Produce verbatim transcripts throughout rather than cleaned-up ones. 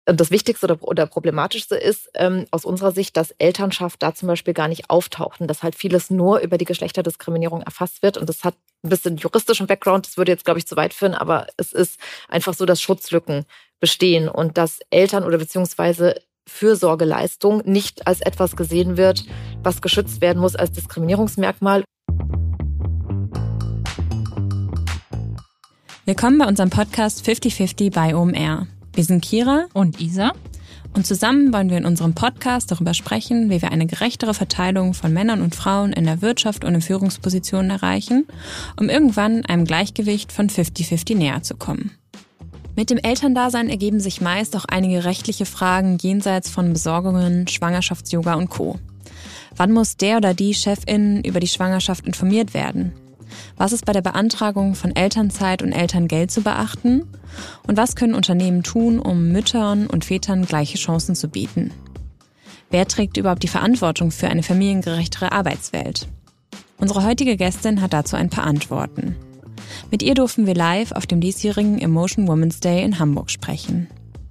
Das Wichtigste oder, oder Problematischste ist ähm, aus unserer Sicht, dass Elternschaft da zum Beispiel gar nicht auftaucht und dass halt vieles nur über die Geschlechterdiskriminierung erfasst wird. Und das hat ein bisschen juristischen Background, das würde jetzt, glaube ich, zu weit führen, aber es ist einfach so, dass Schutzlücken bestehen und dass Eltern oder beziehungsweise Fürsorgeleistung nicht als etwas gesehen wird, was geschützt werden muss als Diskriminierungsmerkmal. Willkommen bei unserem Podcast fifty fifty bei O M R. Wir sind Kira und Isa und zusammen wollen wir in unserem Podcast darüber sprechen, wie wir eine gerechtere Verteilung von Männern und Frauen in der Wirtschaft und in Führungspositionen erreichen, um irgendwann einem Gleichgewicht von fifty fifty näher zu kommen. Mit dem Elterndasein ergeben sich meist auch einige rechtliche Fragen jenseits von Besorgungen, Schwangerschafts-Yoga und Co. Wann muss der oder die Chefin über die Schwangerschaft informiert werden? Was ist bei der Beantragung von Elternzeit und Elterngeld zu beachten? Und was können Unternehmen tun, um Müttern und Vätern gleiche Chancen zu bieten? Wer trägt überhaupt die Verantwortung für eine familiengerechtere Arbeitswelt? Unsere heutige Gästin hat dazu ein paar Antworten. Mit ihr durften wir live auf dem diesjährigen Emotion Women's Day in Hamburg sprechen.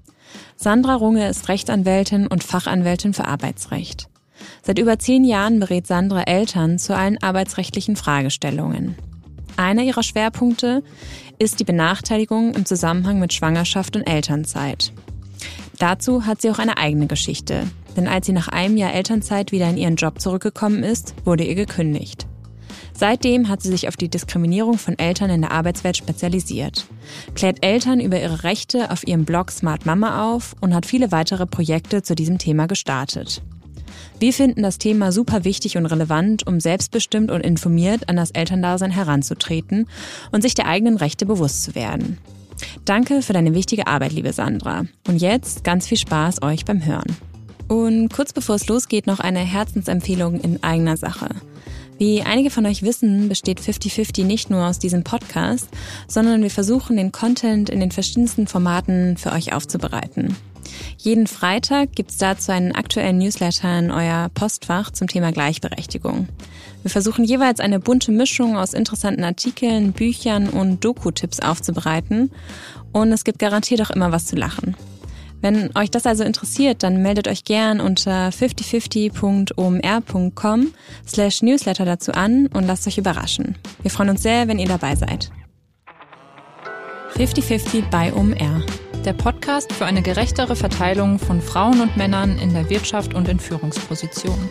Sandra Runge ist Rechtsanwältin und Fachanwältin für Arbeitsrecht. Seit über zehn Jahren berät Sandra Eltern zu allen arbeitsrechtlichen Fragestellungen. Einer ihrer Schwerpunkte ist die Benachteiligung im Zusammenhang mit Schwangerschaft und Elternzeit. Dazu hat sie auch eine eigene Geschichte, denn als sie nach einem Jahr Elternzeit wieder in ihren Job zurückgekommen ist, wurde ihr gekündigt. Seitdem hat sie sich auf die Diskriminierung von Eltern in der Arbeitswelt spezialisiert, klärt Eltern über ihre Rechte auf ihrem Blog Smart Mama auf und hat viele weitere Projekte zu diesem Thema gestartet. Wir finden das Thema super wichtig und relevant, um selbstbestimmt und informiert an das Elterndasein heranzutreten und sich der eigenen Rechte bewusst zu werden. Danke für deine wichtige Arbeit, liebe Sandra. Und jetzt ganz viel Spaß euch beim Hören. Und kurz bevor es losgeht, noch eine Herzensempfehlung in eigener Sache. Wie einige von euch wissen, besteht fifty fifty nicht nur aus diesem Podcast, sondern wir versuchen, den Content in den verschiedensten Formaten für euch aufzubereiten. Jeden Freitag gibt's dazu einen aktuellen Newsletter in euer Postfach zum Thema Gleichberechtigung. Wir versuchen jeweils eine bunte Mischung aus interessanten Artikeln, Büchern und Doku-Tipps aufzubereiten und es gibt garantiert auch immer was zu lachen. Wenn euch das also interessiert, dann meldet euch gern unter fifty fifty punkt o m r punkt com slash newsletter dazu an und lasst euch überraschen. Wir freuen uns sehr, wenn ihr dabei seid. fifty fifty bei O M R. Der Podcast für eine gerechtere Verteilung von Frauen und Männern in der Wirtschaft und in Führungspositionen.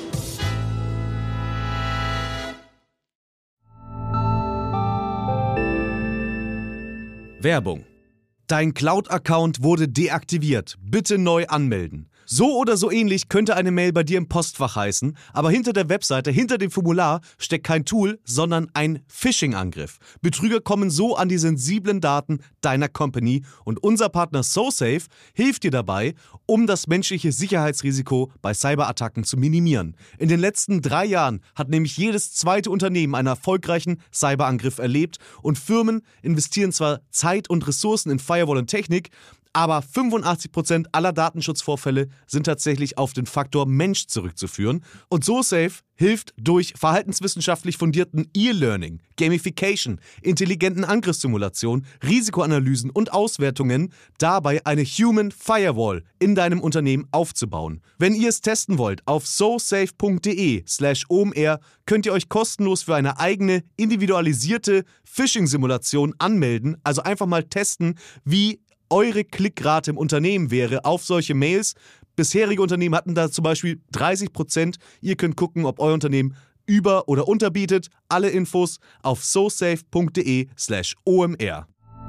Werbung. Dein Cloud-Account wurde deaktiviert. Bitte neu anmelden. So oder so ähnlich könnte eine Mail bei dir im Postfach heißen, aber hinter der Webseite, hinter dem Formular steckt kein Tool, sondern ein Phishing-Angriff. Betrüger kommen so an die sensiblen Daten deiner Company und unser Partner SoSafe hilft dir dabei, um das menschliche Sicherheitsrisiko bei Cyberattacken zu minimieren. In den letzten drei Jahren hat nämlich jedes zweite Unternehmen einen erfolgreichen Cyberangriff erlebt und Firmen investieren zwar Zeit und Ressourcen in Firewall und Technik, aber fünfundachtzig Prozent aller Datenschutzvorfälle sind tatsächlich auf den Faktor Mensch zurückzuführen. Und SoSafe hilft durch verhaltenswissenschaftlich fundierten E-Learning, Gamification, intelligenten Angriffssimulationen, Risikoanalysen und Auswertungen dabei eine Human Firewall in deinem Unternehmen aufzubauen. Wenn ihr es testen wollt, auf sosafe punkt de slash O M R könnt ihr euch kostenlos für eine eigene individualisierte Phishing-Simulation anmelden. Also einfach mal testen, wie eure Klickrate im Unternehmen wäre auf solche Mails. Bisherige Unternehmen hatten da zum Beispiel dreißig Prozent. Ihr könnt gucken, ob euer Unternehmen über- oder unterbietet. Alle Infos auf sosafe punkt de slash O M R.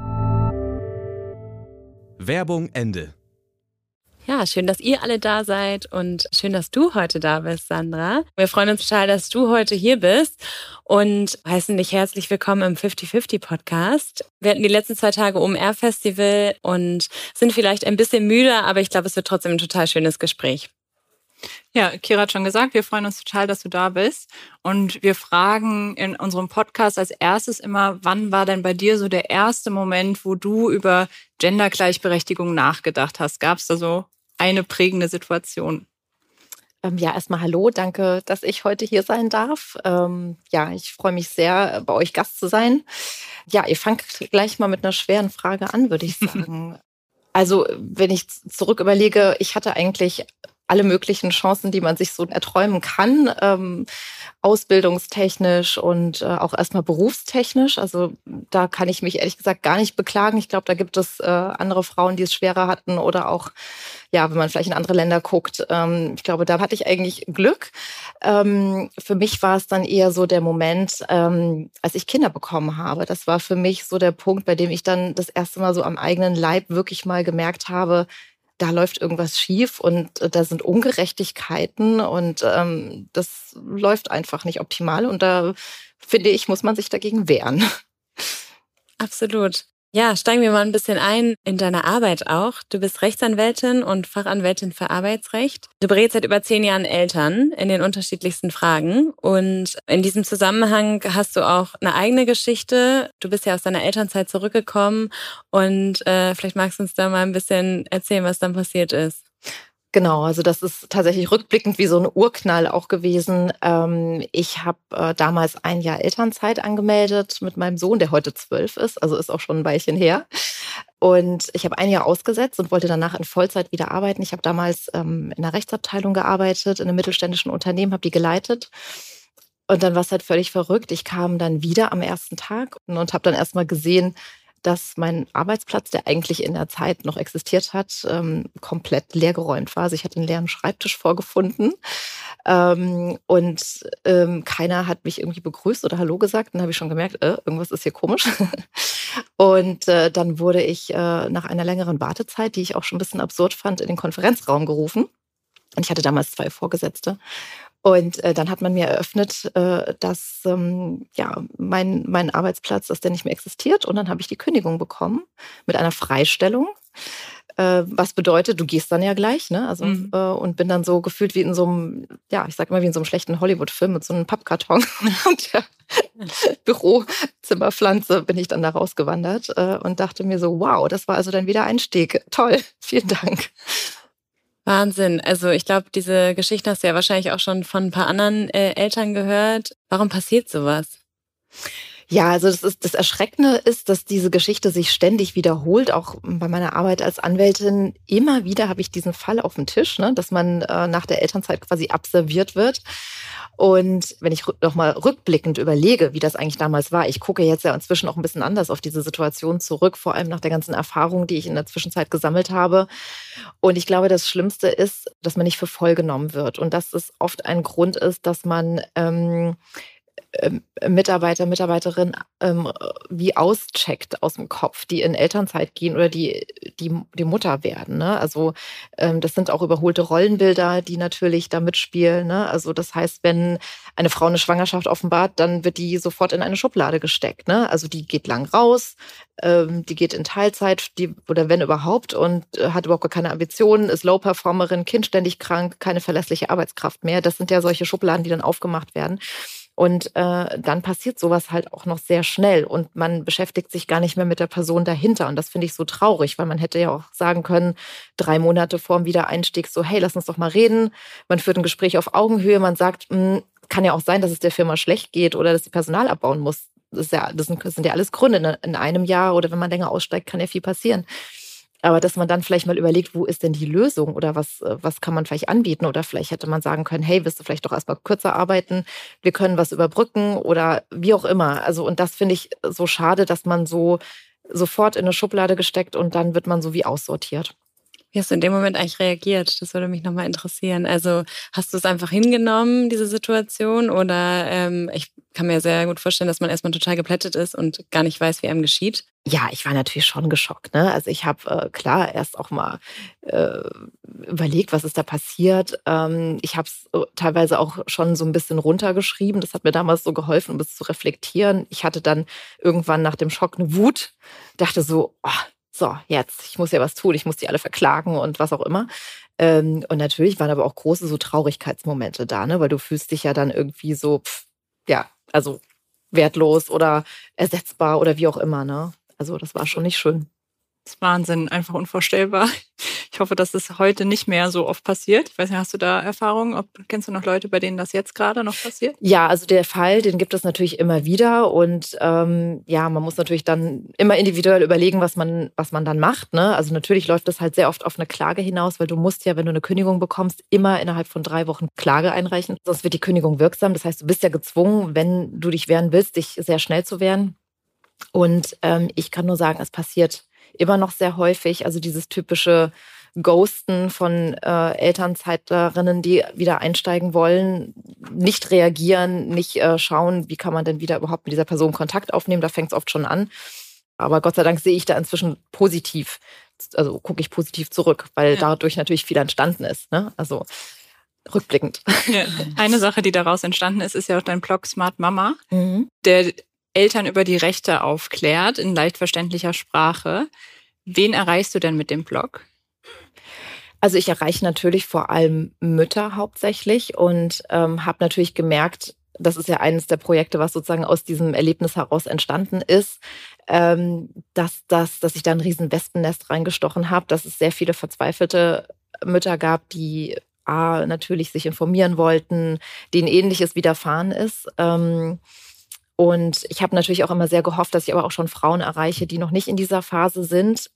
Werbung Ende. Ja, schön, dass ihr alle da seid und schön, dass du heute da bist, Sandra. Wir freuen uns total, dass du heute hier bist und heißen dich herzlich willkommen im fifty fifty Podcast. Wir hatten die letzten zwei Tage O M R-Festival und sind vielleicht ein bisschen müde, aber ich glaube, es wird trotzdem ein total schönes Gespräch. Ja, Kira hat schon gesagt, wir freuen uns total, dass du da bist. Und wir fragen in unserem Podcast als erstes immer, wann war denn bei dir so der erste Moment, wo du über Gendergleichberechtigung nachgedacht hast? Gab es da so eine prägende Situation? Ähm, ja, erstmal hallo, danke, dass ich heute hier sein darf. Ähm, ja, ich freue mich sehr, bei euch Gast zu sein. Ja, ihr fangt gleich mal mit einer schweren Frage an, würde ich sagen. Also wenn ich zurück überlege, ich hatte eigentlich alle möglichen Chancen, die man sich so erträumen kann, ähm, ausbildungstechnisch und äh, auch erstmal berufstechnisch. Also da kann ich mich ehrlich gesagt gar nicht beklagen. Ich glaube, da gibt es äh, andere Frauen, die es schwerer hatten oder auch, ja, wenn man vielleicht in andere Länder guckt. Ähm, ich glaube, da hatte ich eigentlich Glück. Ähm, für mich war es dann eher so der Moment, ähm, als ich Kinder bekommen habe. Das war für mich so der Punkt, bei dem ich dann das erste Mal so am eigenen Leib wirklich mal gemerkt habe, da läuft irgendwas schief und äh, da sind Ungerechtigkeiten und ähm, das läuft einfach nicht optimal. Und da finde ich, muss man sich dagegen wehren. Absolut. Ja, steigen wir mal ein bisschen ein in deine Arbeit auch. Du bist Rechtsanwältin und Fachanwältin für Arbeitsrecht. Du berätst seit über zehn Jahren Eltern in den unterschiedlichsten Fragen. Und in diesem Zusammenhang hast du auch eine eigene Geschichte. Du bist ja aus deiner Elternzeit zurückgekommen und äh, vielleicht magst du uns da mal ein bisschen erzählen, was dann passiert ist. Genau, also das ist tatsächlich rückblickend wie so ein Urknall auch gewesen. Ähm, ich habe äh, damals ein Jahr Elternzeit angemeldet mit meinem Sohn, der heute zwölf ist, also ist auch schon ein Weilchen her. Und ich habe ein Jahr ausgesetzt und wollte danach in Vollzeit wieder arbeiten. Ich habe damals ähm, in der Rechtsabteilung gearbeitet, in einem mittelständischen Unternehmen, habe die geleitet. Und dann war es halt völlig verrückt. Ich kam dann wieder am ersten Tag und habe dann erstmal gesehen, dass mein Arbeitsplatz, der eigentlich in der Zeit noch existiert hat, ähm, komplett leergeräumt war. Also ich hatte einen leeren Schreibtisch vorgefunden ähm, und ähm, keiner hat mich irgendwie begrüßt oder Hallo gesagt. Dann habe ich schon gemerkt, äh, irgendwas ist hier komisch. Und äh, dann wurde ich äh, nach einer längeren Wartezeit, die ich auch schon ein bisschen absurd fand, in den Konferenzraum gerufen. Und ich hatte damals zwei Vorgesetzte. Und äh, dann hat man mir eröffnet, äh, dass ähm, ja, mein, mein Arbeitsplatz, dass der nicht mehr existiert. Und dann habe ich die Kündigung bekommen mit einer Freistellung. Äh, was bedeutet, du gehst dann ja gleich, ne? Also, Mhm. äh, und bin dann so gefühlt wie in so einem, ja, ich sag immer wie in so einem schlechten Hollywood-Film mit so einem Pappkarton und der Bürozimmerpflanze bin ich dann da rausgewandert äh, und dachte mir so, wow, das war also dann wieder Einstieg. Toll, vielen Dank. Wahnsinn. Also ich glaube, diese Geschichte hast du ja wahrscheinlich auch schon von ein paar anderen äh, Eltern gehört. Warum passiert sowas? Ja, also das ist das Erschreckende ist, dass diese Geschichte sich ständig wiederholt. Auch bei meiner Arbeit als Anwältin immer wieder habe ich diesen Fall auf dem Tisch, ne, dass man äh, nach der Elternzeit quasi abserviert wird. Und wenn ich noch mal rückblickend überlege, wie das eigentlich damals war, ich gucke jetzt ja inzwischen auch ein bisschen anders auf diese Situation zurück, vor allem nach der ganzen Erfahrung, die ich in der Zwischenzeit gesammelt habe. Und ich glaube, das Schlimmste ist, dass man nicht für voll genommen wird und dass es oft ein Grund ist, dass man ähm, ähm, Mitarbeiter, Mitarbeiterin ähm, wie auscheckt aus dem Kopf, die in Elternzeit gehen oder die, die, die Mutter werden. Ne? Also ähm, das sind auch überholte Rollenbilder, die natürlich da mitspielen. Ne? Also das heißt, wenn eine Frau eine Schwangerschaft offenbart, dann wird die sofort in eine Schublade gesteckt. Ne? Also die geht lang raus, ähm, die geht in Teilzeit, die, oder wenn überhaupt, und äh, hat überhaupt gar keine Ambitionen, ist Low-Performerin, Kind ständig krank, keine verlässliche Arbeitskraft mehr. Das sind ja solche Schubladen, die dann aufgemacht werden. Und äh, dann passiert sowas halt auch noch sehr schnell und man beschäftigt sich gar nicht mehr mit der Person dahinter. Und das finde ich so traurig, weil man hätte ja auch sagen können, drei Monate vor dem Wiedereinstieg so, hey, lass uns doch mal reden. Man führt ein Gespräch auf Augenhöhe, man sagt, mh, kann ja auch sein, dass es der Firma schlecht geht oder dass sie Personal abbauen muss. Das, ist ja, das, sind, das sind ja alles Gründe. In einem Jahr oder wenn man länger aussteigt, kann ja viel passieren. Aber dass man dann vielleicht mal überlegt, wo ist denn die Lösung oder was, was kann man vielleicht anbieten? Oder vielleicht hätte man sagen können, hey, willst du vielleicht doch erstmal kürzer arbeiten? Wir können was überbrücken oder wie auch immer. Also, und das finde ich so schade, dass man so sofort in eine Schublade gesteckt und dann wird man so wie aussortiert. Wie hast du in dem Moment eigentlich reagiert? Das würde mich nochmal interessieren. Also hast du es einfach hingenommen, diese Situation? Oder ähm, ich kann mir sehr gut vorstellen, dass man erstmal total geplättet ist und gar nicht weiß, wie einem geschieht. Ja, ich war natürlich schon geschockt. Ne? Also ich habe äh, klar erst auch mal äh, überlegt, was ist da passiert. Ähm, ich habe es äh, teilweise auch schon so ein bisschen runtergeschrieben. Das hat mir damals so geholfen, um es zu reflektieren. Ich hatte dann irgendwann nach dem Schock eine Wut, dachte so, oh, so, jetzt, ich muss ja was tun, ich muss die alle verklagen und was auch immer. Ähm, und natürlich waren aber auch große so Traurigkeitsmomente da, ne? Weil du fühlst dich ja dann irgendwie so, pff, ja, also wertlos oder ersetzbar oder wie auch immer, ne? Also das war schon nicht schön. Das ist Wahnsinn, einfach unvorstellbar. Ich hoffe, dass es heute nicht mehr so oft passiert. Ich weiß nicht, hast du da Erfahrungen? Ob, kennst du noch Leute, bei denen das jetzt gerade noch passiert? Ja, also der Fall, den gibt es natürlich immer wieder. Und ähm, ja, man muss natürlich dann immer individuell überlegen, was man, was man dann macht. Ne? Also natürlich läuft das halt sehr oft auf eine Klage hinaus, weil du musst ja, wenn du eine Kündigung bekommst, immer innerhalb von drei Wochen Klage einreichen. Sonst wird die Kündigung wirksam. Das heißt, du bist ja gezwungen, wenn du dich wehren willst, dich sehr schnell zu wehren. Und ähm, ich kann nur sagen, es passiert immer noch sehr häufig. Also dieses typische Ghosten von äh, Elternzeitlerinnen, die wieder einsteigen wollen, nicht reagieren, nicht äh, schauen, wie kann man denn wieder überhaupt mit dieser Person Kontakt aufnehmen. Da fängt es oft schon an. Aber Gott sei Dank sehe ich da inzwischen positiv, also gucke ich positiv zurück, weil ja. dadurch natürlich viel entstanden ist. Ne? Also rückblickend. Ja. Eine Sache, die daraus entstanden ist, ist ja auch dein Blog Smart Mama, mhm. der Eltern über die Rechte aufklärt in leicht verständlicher Sprache. Wen erreichst du denn mit dem Blog? Also ich erreiche natürlich vor allem Mütter hauptsächlich und ähm, habe natürlich gemerkt, das ist ja eines der Projekte, was sozusagen aus diesem Erlebnis heraus entstanden ist, ähm, dass, dass, dass ich da ein riesen Wespennest reingestochen habe, dass es sehr viele verzweifelte Mütter gab, die A, natürlich sich informieren wollten, denen Ähnliches widerfahren ist. Ähm, Und ich habe natürlich auch immer sehr gehofft, dass ich aber auch schon Frauen erreiche, die noch nicht in dieser Phase sind.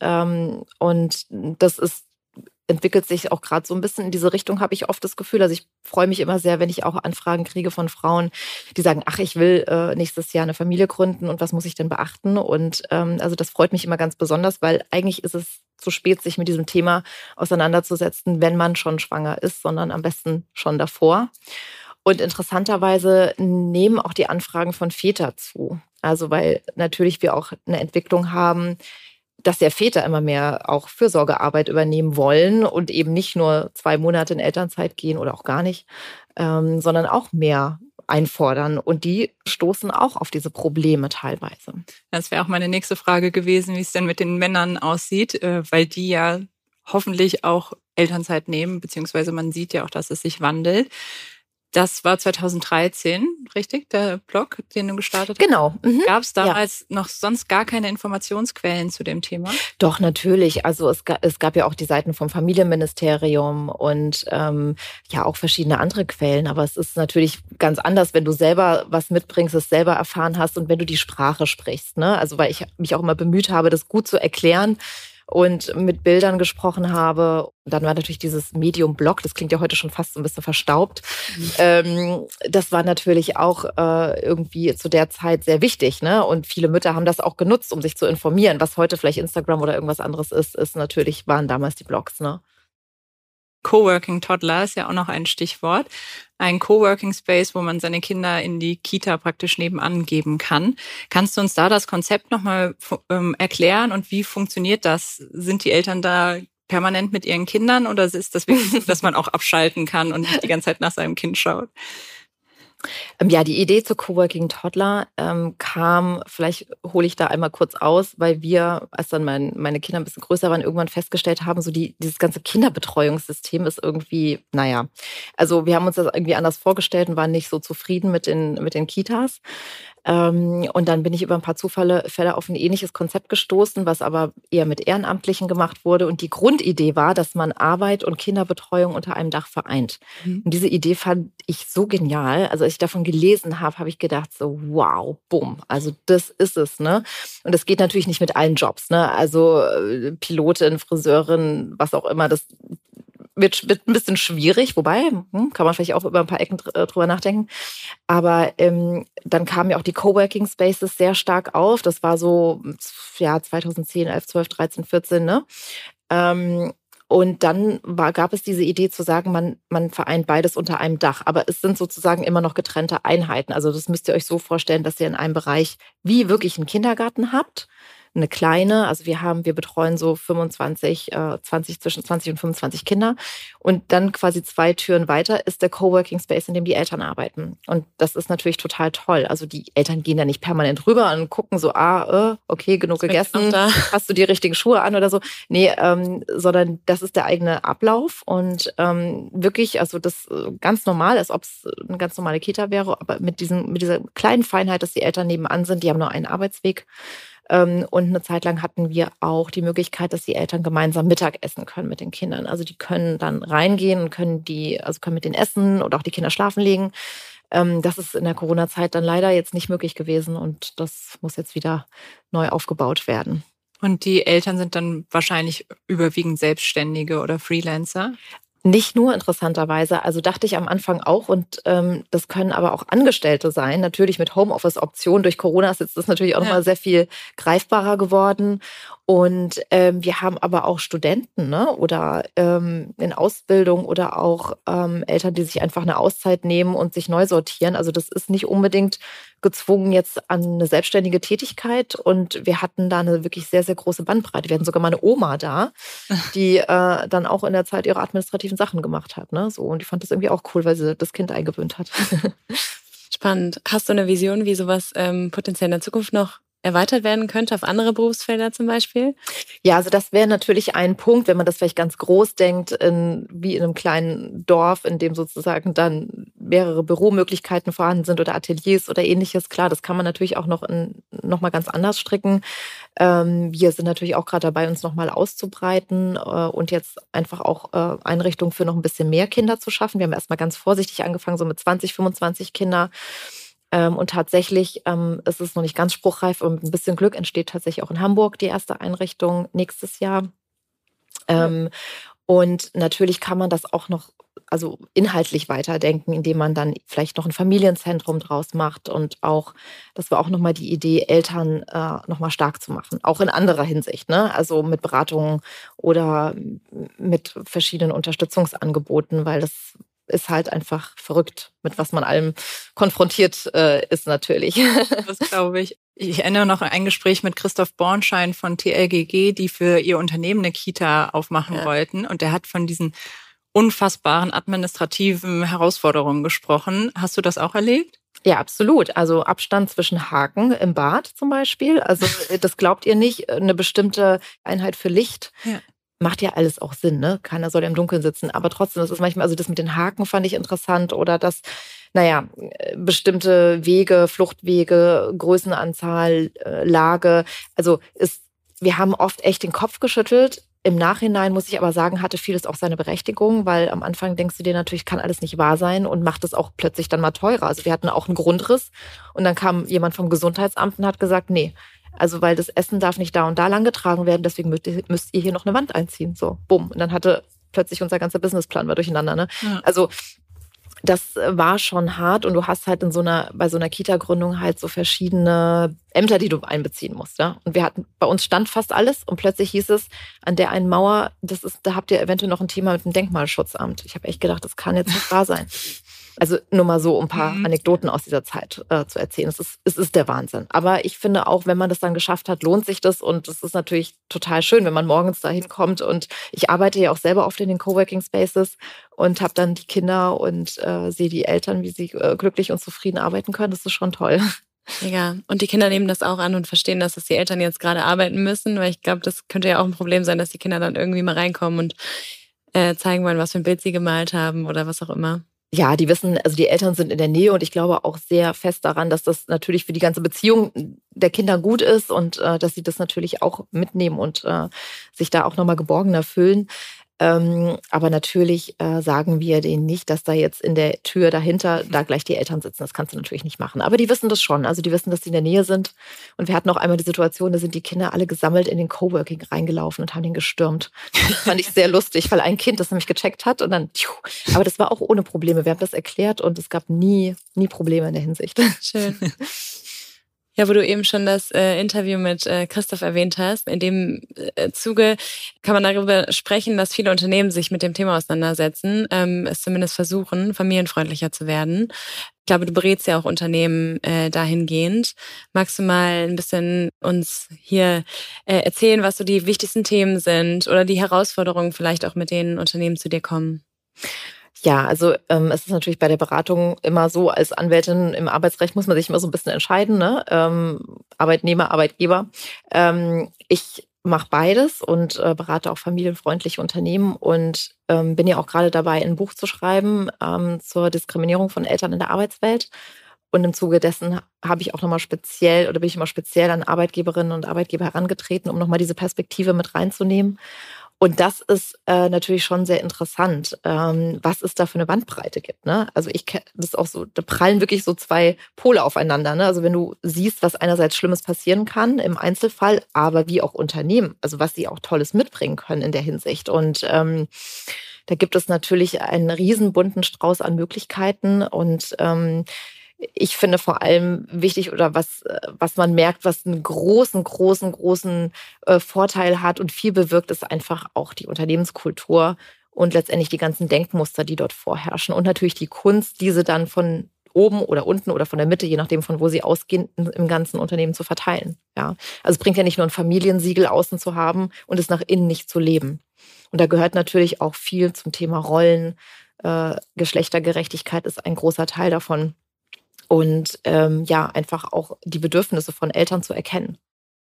Und das ist, entwickelt sich auch gerade so ein bisschen in diese Richtung, habe ich oft das Gefühl. Also ich freue mich immer sehr, wenn ich auch Anfragen kriege von Frauen, die sagen, ach, ich will nächstes Jahr eine Familie gründen und was muss ich denn beachten? Und also das freut mich immer ganz besonders, weil eigentlich ist es zu spät, sich mit diesem Thema auseinanderzusetzen, wenn man schon schwanger ist, sondern am besten schon davor. Und interessanterweise nehmen auch die Anfragen von Vätern zu. Also weil natürlich wir auch eine Entwicklung haben, dass ja Väter immer mehr auch Fürsorgearbeit übernehmen wollen und eben nicht nur zwei Monate in Elternzeit gehen oder auch gar nicht, ähm, sondern auch mehr einfordern. Und die stoßen auch auf diese Probleme teilweise. Das wäre auch meine nächste Frage gewesen, wie es denn mit den Männern aussieht, weil die ja hoffentlich auch Elternzeit nehmen, beziehungsweise man sieht ja auch, dass es sich wandelt. Das war zweitausenddreizehn, richtig, der Blog, den du gestartet hast? Genau. Mhm. Gab es damals ja. noch sonst gar keine Informationsquellen zu dem Thema? Doch, natürlich. Also es gab, es gab ja auch die Seiten vom Familienministerium und ähm, ja auch verschiedene andere Quellen. Aber es ist natürlich ganz anders, wenn du selber was mitbringst, es selber erfahren hast und wenn du die Sprache sprichst. Ne? Also weil ich mich auch immer bemüht habe, das gut zu erklären und mit Bildern gesprochen habe. Und dann war natürlich dieses Medium-Blog, das klingt ja heute schon fast so ein bisschen verstaubt. Mhm. Ähm, das war natürlich auch äh, irgendwie zu der Zeit sehr wichtig. Ne? Und viele Mütter haben das auch genutzt, um sich zu informieren. Was heute vielleicht Instagram oder irgendwas anderes ist, ist natürlich, waren damals die Blogs. Ne? Coworking Toddler ist ja auch noch ein Stichwort. Ein Coworking Space, wo man seine Kinder in die Kita praktisch nebenan geben kann. Kannst du uns da das Konzept nochmal ähm, erklären und wie funktioniert das? Sind die Eltern da permanent mit ihren Kindern oder ist das wirklich so, dass man auch abschalten kann und nicht die ganze Zeit nach seinem Kind schaut? Ja, die Idee zur Coworking Toddler ähm, kam, vielleicht hole ich da einmal kurz aus, weil wir, als dann mein, meine Kinder ein bisschen größer waren, irgendwann festgestellt haben, so die, dieses ganze Kinderbetreuungssystem ist irgendwie, naja, also wir haben uns das irgendwie anders vorgestellt und waren nicht so zufrieden mit den, mit den Kitas. Ähm, und dann bin ich über ein paar Zufälle Fälle auf ein ähnliches Konzept gestoßen, was aber eher mit Ehrenamtlichen gemacht wurde. Und die Grundidee war, dass man Arbeit und Kinderbetreuung unter einem Dach vereint. Mhm. Und diese Idee fand ich so genial. Also als ich davon gelesen habe, habe ich gedacht so, wow, bumm, also das ist es. Ne? Und das geht natürlich nicht mit allen Jobs. Ne? Also Pilotin, Friseurin, was auch immer, das Wird, wird ein bisschen schwierig, wobei, hm, kann man vielleicht auch über ein paar Ecken drüber nachdenken. Aber ähm, dann kamen ja auch die Coworking Spaces sehr stark auf. Das war so ja, zweitausendzehn, elf, zwölf, dreizehn, vierzehn. Ne? Ähm, und dann war, gab es diese Idee zu sagen, man, man vereint beides unter einem Dach. Aber es sind sozusagen immer noch getrennte Einheiten. Also das müsst ihr euch so vorstellen, dass ihr in einem Bereich wie wirklich einen Kindergarten habt. Eine kleine, also wir haben, wir betreuen so fünfundzwanzig, äh, zwanzig, zwischen zwanzig und fünfundzwanzig Kinder. Und dann quasi zwei Türen weiter ist der Coworking Space, in dem die Eltern arbeiten. Und das ist natürlich total toll. Also die Eltern gehen da nicht permanent rüber und gucken so, ah, äh, okay, genug gegessen, hast du die richtigen Schuhe an oder so. Nee, ähm, sondern das ist der eigene Ablauf und ähm, wirklich, also das ganz normal, als ob es eine ganz normale Kita wäre, aber mit, diesen, mit dieser kleinen Feinheit, dass die Eltern nebenan sind, die haben nur einen Arbeitsweg. Ähm, und eine Zeit lang hatten wir auch die Möglichkeit, dass die Eltern gemeinsam Mittag essen können mit den Kindern. Also die können dann reingehen und können die, also können mit denen essen oder auch die Kinder schlafen legen. Ähm, das ist in der Corona-Zeit dann leider jetzt nicht möglich gewesen und das muss jetzt wieder neu aufgebaut werden. Und die Eltern sind dann wahrscheinlich überwiegend Selbstständige oder Freelancer? Nicht nur, interessanterweise. Also dachte ich am Anfang auch. Und ähm, das können aber auch Angestellte sein. Natürlich mit Homeoffice-Option. Durch Corona ist jetzt das natürlich auch ja. nochmal sehr viel greifbarer geworden. Und ähm, wir haben aber auch Studenten, ne? Oder ähm, in Ausbildung oder auch ähm, Eltern, die sich einfach eine Auszeit nehmen und sich neu sortieren. Also das ist nicht unbedingt gezwungen jetzt an eine selbstständige Tätigkeit. Und wir hatten da eine wirklich sehr, sehr große Bandbreite. Wir hatten sogar mal eine Oma da, die äh, dann auch in der Zeit ihre administrativen Sachen gemacht hat. Ne? So, und ich fand das irgendwie auch cool, weil sie das Kind eingewöhnt hat. Spannend. Hast du eine Vision, wie sowas ähm, potenziell in der Zukunft noch erweitert werden könnte auf andere Berufsfelder zum Beispiel? Ja, also das wäre natürlich ein Punkt, wenn man das vielleicht ganz groß denkt, in, wie in einem kleinen Dorf, in dem sozusagen dann mehrere Büromöglichkeiten vorhanden sind oder Ateliers oder ähnliches. Klar, das kann man natürlich auch noch, in, noch mal ganz anders stricken. Ähm, wir sind natürlich auch gerade dabei, uns noch mal auszubreiten äh, und jetzt einfach auch äh, Einrichtungen für noch ein bisschen mehr Kinder zu schaffen. Wir haben erstmal ganz vorsichtig angefangen, so mit zwanzig, fünfundzwanzig Kinder. Und tatsächlich ähm, ist es noch nicht ganz spruchreif und ein bisschen Glück entsteht tatsächlich auch in Hamburg die erste Einrichtung nächstes Jahr. Ähm, und natürlich kann man das auch noch also inhaltlich weiterdenken, indem man dann vielleicht noch ein Familienzentrum draus macht und auch, das war auch nochmal die Idee, Eltern äh, nochmal stark zu machen, auch in anderer Hinsicht, ne? Also mit Beratungen oder mit verschiedenen Unterstützungsangeboten, weil das ist halt einfach verrückt, mit was man allem konfrontiert äh, ist natürlich. Das glaube ich. Ich erinnere noch an ein Gespräch mit Christoph Bornschein von T L G G, die für ihr Unternehmen eine Kita aufmachen ja. wollten. Und der hat von diesen unfassbaren administrativen Herausforderungen gesprochen. Hast du das auch erlebt? Ja, absolut. Also Abstand zwischen Haken im Bad zum Beispiel. Also das glaubt ihr nicht. Eine bestimmte Einheit für Licht. Ja. Macht ja alles auch Sinn, ne? Keiner soll ja im Dunkeln sitzen. Aber trotzdem, das ist manchmal, also das mit den Haken fand ich interessant oder das, naja, bestimmte Wege, Fluchtwege, Größenanzahl, Lage. Also ist, wir haben oft echt den Kopf geschüttelt. Im Nachhinein, muss ich aber sagen, hatte vieles auch seine Berechtigung, weil am Anfang denkst du dir natürlich, kann alles nicht wahr sein und macht es auch plötzlich dann mal teurer. Also wir hatten auch einen Grundriss und dann kam jemand vom Gesundheitsamt und hat gesagt, nee, also weil das Essen darf nicht da und da lang getragen werden, deswegen müsst ihr, müsst ihr hier noch eine Wand einziehen. So, bumm. Und dann hatte plötzlich unser ganzer Businessplan war durcheinander. Ne? Ja. Also das war schon hart und du hast halt in so einer, bei so einer Kita-Gründung halt so verschiedene Ämter, die du einbeziehen musst. Ja? Und wir hatten, bei uns stand fast alles und plötzlich hieß es, an der einen Mauer, das ist, da habt ihr eventuell noch ein Thema mit dem Denkmalschutzamt. Ich habe echt gedacht, das kann jetzt nicht wahr sein. Also nur mal so, um ein paar Anekdoten aus dieser Zeit äh, zu erzählen. Es ist, es ist der Wahnsinn. Aber ich finde auch, wenn man das dann geschafft hat, lohnt sich das. Und es ist natürlich total schön, wenn man morgens da hinkommt. Und ich arbeite ja auch selber oft in den Coworking Spaces und habe dann die Kinder und äh, sehe die Eltern, wie sie äh, glücklich und zufrieden arbeiten können. Das ist schon toll. Ja, und die Kinder nehmen das auch an und verstehen, dass das die Eltern jetzt gerade arbeiten müssen. Weil ich glaube, das könnte ja auch ein Problem sein, dass die Kinder dann irgendwie mal reinkommen und äh, zeigen wollen, was für ein Bild sie gemalt haben oder was auch immer. Ja, die wissen, also die Eltern sind in der Nähe und ich glaube auch sehr fest daran, dass das natürlich für die ganze Beziehung der Kinder gut ist und äh, dass sie das natürlich auch mitnehmen und äh, sich da auch nochmal geborgener fühlen. Ähm, aber natürlich äh, sagen wir denen nicht, dass da jetzt in der Tür dahinter da gleich die Eltern sitzen. Das kannst du natürlich nicht machen. Aber die wissen das schon. Also die wissen, dass sie in der Nähe sind. Und wir hatten auch einmal die Situation, da sind die Kinder alle gesammelt in den Coworking reingelaufen und haben den gestürmt. Das fand ich sehr lustig, weil ein Kind das nämlich gecheckt hat und dann, tschuh. Aber das war auch ohne Probleme. Wir haben das erklärt und es gab nie, nie Probleme in der Hinsicht. Schön. Ja, wo du eben schon das äh, Interview mit äh, Christoph erwähnt hast, in dem äh, Zuge kann man darüber sprechen, dass viele Unternehmen sich mit dem Thema auseinandersetzen, ähm, es zumindest versuchen, familienfreundlicher zu werden. Ich glaube, du berätst ja auch Unternehmen äh, dahingehend. Magst du mal ein bisschen uns hier äh, erzählen, was so die wichtigsten Themen sind oder die Herausforderungen vielleicht auch, mit denen Unternehmen zu dir kommen? Ja, also ähm, es ist natürlich bei der Beratung immer so, als Anwältin im Arbeitsrecht muss man sich immer so ein bisschen entscheiden, ne? Ähm, Arbeitnehmer, Arbeitgeber. Ähm, ich mache beides und äh, berate auch familienfreundliche Unternehmen und ähm, bin ja auch gerade dabei, ein Buch zu schreiben ähm, zur Diskriminierung von Eltern in der Arbeitswelt. Und im Zuge dessen habe ich auch nochmal speziell oder bin ich immer speziell an Arbeitgeberinnen und Arbeitgeber herangetreten, um nochmal diese Perspektive mit reinzunehmen. Und das ist äh, natürlich schon sehr interessant, ähm, was es da für eine Bandbreite gibt. Ne? Also ich kenne das auch so, da prallen wirklich so zwei Pole aufeinander. Ne? Also wenn du siehst, was einerseits Schlimmes passieren kann im Einzelfall, aber wie auch Unternehmen, also was sie auch Tolles mitbringen können in der Hinsicht. Und ähm, da gibt es natürlich einen riesen bunten Strauß an Möglichkeiten und ähm, ich finde vor allem wichtig oder was, was man merkt, was einen großen, großen, großen äh, Vorteil hat und viel bewirkt, ist einfach auch die Unternehmenskultur und letztendlich die ganzen Denkmuster, die dort vorherrschen. Und natürlich die Kunst, diese dann von oben oder unten oder von der Mitte, je nachdem von wo sie ausgehen, im ganzen Unternehmen zu verteilen. Ja. Also es bringt ja nicht nur ein Familiensiegel außen zu haben und es nach innen nicht zu leben. Und da gehört natürlich auch viel zum Thema Rollen. Äh, Geschlechtergerechtigkeit ist ein großer Teil davon. Und ähm, ja, einfach auch die Bedürfnisse von Eltern zu erkennen.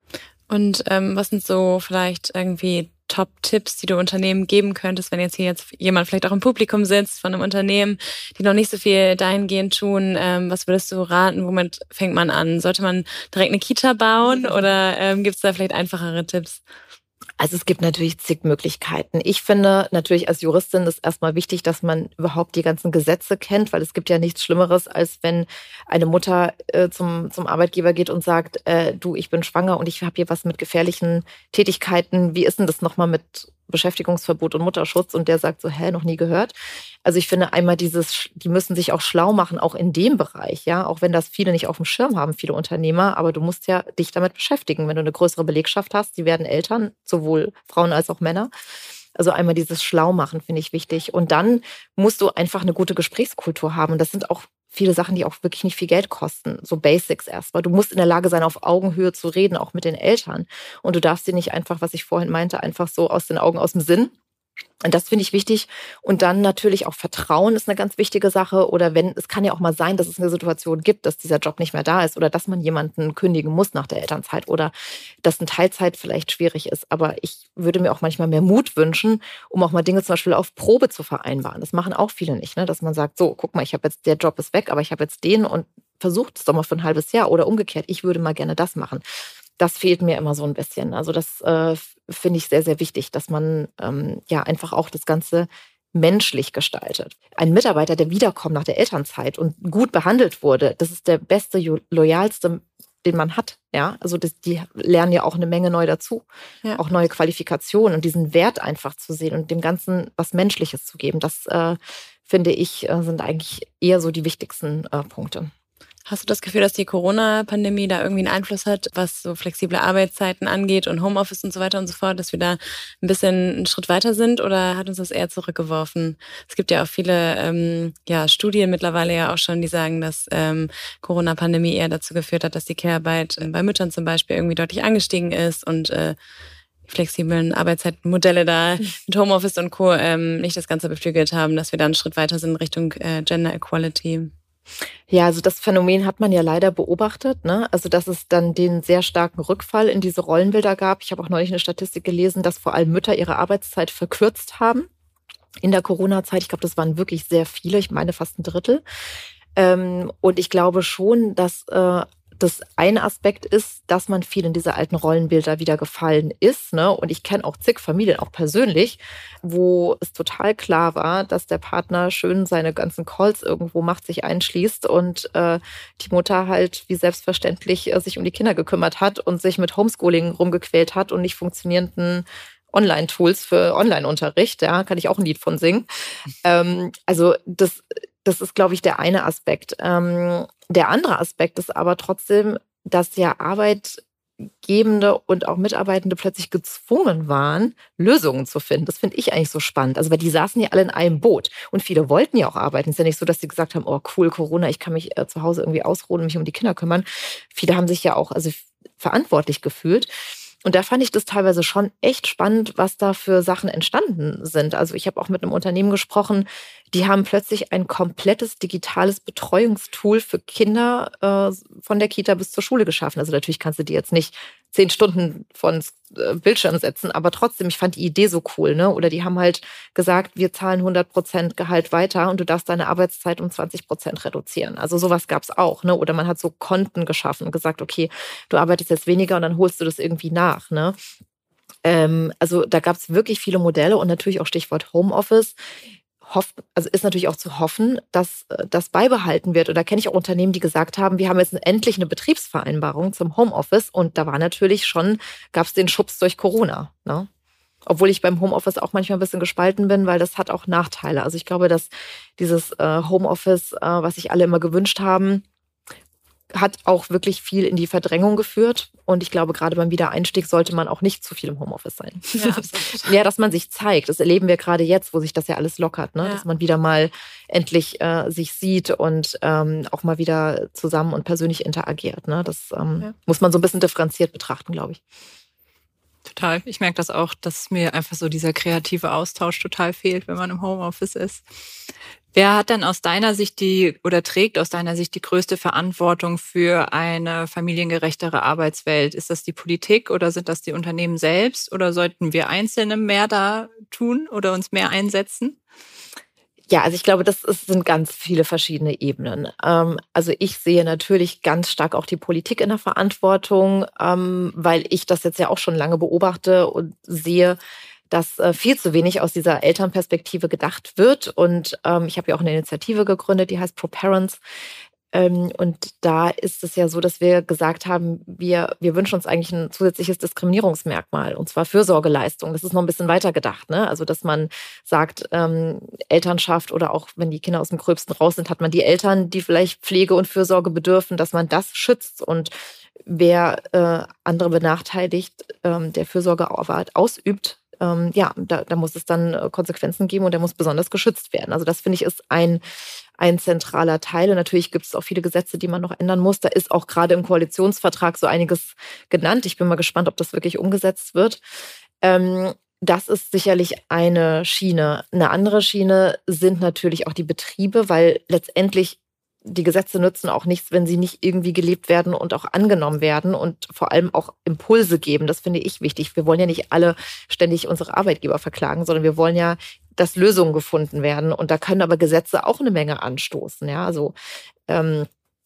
Und ähm, was sind so vielleicht irgendwie Top-Tipps, die du Unternehmen geben könntest, wenn jetzt hier jetzt jemand vielleicht auch im Publikum sitzt von einem Unternehmen, die noch nicht so viel dahingehend tun? Ähm, was würdest du raten? Womit fängt man an? Sollte man direkt eine Kita bauen oder ähm, gibt es da vielleicht einfachere Tipps? Also es gibt natürlich zig Möglichkeiten. Ich finde natürlich als Juristin ist erstmal wichtig, dass man überhaupt die ganzen Gesetze kennt, weil es gibt ja nichts Schlimmeres, als wenn eine Mutter äh, zum, zum Arbeitgeber geht und sagt, äh, du, ich bin schwanger und ich habe hier was mit gefährlichen Tätigkeiten. Wie ist denn das nochmal mit Beschäftigungsverbot und Mutterschutz? Und der sagt so, hä, noch nie gehört. Also ich finde einmal dieses, die müssen sich auch schlau machen, auch in dem Bereich, ja, auch wenn das viele nicht auf dem Schirm haben, viele Unternehmer, aber du musst ja dich damit beschäftigen. Wenn du eine größere Belegschaft hast, die werden Eltern, sowohl Frauen als auch Männer. Also einmal dieses Schlaumachen finde ich wichtig. Und dann musst du einfach eine gute Gesprächskultur haben. Und das sind auch viele Sachen, die auch wirklich nicht viel Geld kosten. So Basics erstmal. Du musst in der Lage sein, auf Augenhöhe zu reden, auch mit den Eltern. Und du darfst sie nicht einfach, was ich vorhin meinte, einfach so aus den Augen, aus dem Sinn. Und das finde ich wichtig. Und dann natürlich auch Vertrauen ist eine ganz wichtige Sache. Oder wenn, es kann ja auch mal sein, dass es eine Situation gibt, dass dieser Job nicht mehr da ist oder dass man jemanden kündigen muss nach der Elternzeit oder dass eine Teilzeit vielleicht schwierig ist. Aber ich würde mir auch manchmal mehr Mut wünschen, um auch mal Dinge zum Beispiel auf Probe zu vereinbaren. Das machen auch viele nicht, ne? Dass man sagt, so, guck mal, ich habe jetzt, der Job ist weg, aber ich habe jetzt den und versucht es doch mal für ein halbes Jahr oder umgekehrt. Ich würde mal gerne das machen. Das fehlt mir immer so ein bisschen. Also das äh, finde ich sehr, sehr wichtig, dass man ähm, ja einfach auch das Ganze menschlich gestaltet. Ein Mitarbeiter, der wiederkommt nach der Elternzeit und gut behandelt wurde, das ist der beste, loyalste, den man hat. Ja, also das, die lernen ja auch eine Menge neu dazu, ja. Auch neue Qualifikationen und diesen Wert einfach zu sehen und dem Ganzen was Menschliches zu geben. Das äh, finde ich äh, sind eigentlich eher so die wichtigsten äh, Punkte. Hast du das Gefühl, dass die Corona-Pandemie da irgendwie einen Einfluss hat, was so flexible Arbeitszeiten angeht und Homeoffice und so weiter und so fort, dass wir da ein bisschen einen Schritt weiter sind oder hat uns das eher zurückgeworfen? Es gibt ja auch viele ähm, ja, Studien mittlerweile ja auch schon, die sagen, dass ähm, Corona-Pandemie eher dazu geführt hat, dass die Care-Arbeit äh, bei Müttern zum Beispiel irgendwie deutlich angestiegen ist und äh, flexiblen Arbeitszeitmodelle da mit Homeoffice und Co. Ähm, nicht das Ganze beflügelt haben, dass wir da einen Schritt weiter sind Richtung äh, Gender Equality. Ja, also das Phänomen hat man ja leider beobachtet, ne? Also dass es dann den sehr starken Rückfall in diese Rollenbilder gab. Ich habe auch neulich eine Statistik gelesen, dass vor allem Mütter ihre Arbeitszeit verkürzt haben in der Corona-Zeit. Ich glaube, das waren wirklich sehr viele, ich meine fast ein Drittel. Ähm, und ich glaube schon, dass äh, das eine Aspekt ist, dass man viel in diese alten Rollenbilder wieder gefallen ist. Ne? Und ich kenne auch zig Familien, auch persönlich, wo es total klar war, dass der Partner schön seine ganzen Calls irgendwo macht, sich einschließt und äh, die Mutter halt wie selbstverständlich äh, sich um die Kinder gekümmert hat und sich mit Homeschooling rumgequält hat und nicht funktionierenden Online-Tools für Online-Unterricht. Ja, kann ich auch ein Lied von singen. Ähm, also das, das ist, glaube ich, der eine Aspekt. Ähm, Der andere Aspekt ist aber trotzdem, dass ja Arbeitgebende und auch Mitarbeitende plötzlich gezwungen waren, Lösungen zu finden. Das finde ich eigentlich so spannend. Also weil die saßen ja alle in einem Boot und viele wollten ja auch arbeiten. Es ist ja nicht so, dass sie gesagt haben, oh cool, Corona, ich kann mich äh, zu Hause irgendwie ausruhen und mich um die Kinder kümmern. Viele haben sich ja auch also verantwortlich gefühlt. Und da fand ich das teilweise schon echt spannend, was da für Sachen entstanden sind. Also ich habe auch mit einem Unternehmen gesprochen, Die haben plötzlich ein komplettes digitales Betreuungstool für Kinder äh, von der Kita bis zur Schule geschaffen. Also natürlich kannst du die jetzt nicht zehn Stunden von äh, Bildschirm setzen, aber trotzdem, ich fand die Idee so cool. Ne? Oder die haben halt gesagt, wir zahlen hundert Prozent Gehalt weiter und du darfst deine Arbeitszeit um zwanzig Prozent reduzieren. Also sowas gab es auch. Ne? Oder man hat so Konten geschaffen und gesagt, okay, du arbeitest jetzt weniger und dann holst du das irgendwie nach. Ne? Ähm, also da gab es wirklich viele Modelle und natürlich auch Stichwort Homeoffice. Hofft, also ist natürlich auch zu hoffen, dass das beibehalten wird. Und da kenne ich auch Unternehmen, die gesagt haben, wir haben jetzt endlich eine Betriebsvereinbarung zum Homeoffice. Und da war natürlich schon, gab es den Schubs durch Corona. Ne? Obwohl ich beim Homeoffice auch manchmal ein bisschen gespalten bin, weil das hat auch Nachteile. Also ich glaube, dass dieses äh, Homeoffice, äh, was sich alle immer gewünscht haben, hat auch wirklich viel in die Verdrängung geführt. Und ich glaube, gerade beim Wiedereinstieg sollte man auch nicht zu viel im Homeoffice sein. Ja, ja, dass man sich zeigt. Das erleben wir gerade jetzt, wo sich das ja alles lockert. Ne? Ja. Dass man wieder mal endlich äh, sich sieht und ähm, auch mal wieder zusammen und persönlich interagiert. Ne? Das ähm, ja. muss man so ein bisschen differenziert betrachten, glaube ich. Total. Ich merke das auch, dass mir einfach so dieser kreative Austausch total fehlt, wenn man im Homeoffice ist. Wer hat denn aus deiner Sicht die oder trägt aus deiner Sicht die größte Verantwortung für eine familiengerechtere Arbeitswelt? Ist das die Politik oder sind das die Unternehmen selbst? Oder sollten wir Einzelne mehr da tun oder uns mehr einsetzen? Ja, also ich glaube, das ist, sind ganz viele verschiedene Ebenen. Ähm, also ich sehe natürlich ganz stark auch die Politik in der Verantwortung, ähm, weil ich das jetzt ja auch schon lange beobachte und sehe, dass äh, viel zu wenig aus dieser Elternperspektive gedacht wird. Und ähm, ich habe ja auch eine Initiative gegründet, die heißt ProParents. Ähm, und da ist es ja so, dass wir gesagt haben, wir, wir wünschen uns eigentlich ein zusätzliches Diskriminierungsmerkmal, und zwar Fürsorgeleistung. Das ist noch ein bisschen weiter gedacht, ne? Also dass man sagt, ähm, Elternschaft oder auch wenn die Kinder aus dem Gröbsten raus sind, hat man die Eltern, die vielleicht Pflege und Fürsorge bedürfen, dass man das schützt. Und wer äh, andere benachteiligt, ähm, der Fürsorgearbeit ausübt, Ähm, ja, da, da muss es dann Konsequenzen geben und der muss besonders geschützt werden. Also das, finde ich, ist ein, ein zentraler Teil. Und natürlich gibt es auch viele Gesetze, die man noch ändern muss. Da ist auch gerade im Koalitionsvertrag so einiges genannt. Ich bin mal gespannt, ob das wirklich umgesetzt wird. Ähm, das ist sicherlich eine Schiene. Eine andere Schiene sind natürlich auch die Betriebe, weil letztendlich die Gesetze nützen auch nichts, wenn sie nicht irgendwie gelebt werden und auch angenommen werden und vor allem auch Impulse geben. Das finde ich wichtig. Wir wollen ja nicht alle ständig unsere Arbeitgeber verklagen, sondern wir wollen ja, dass Lösungen gefunden werden. Und da können aber Gesetze auch eine Menge anstoßen. Ja, also ähm,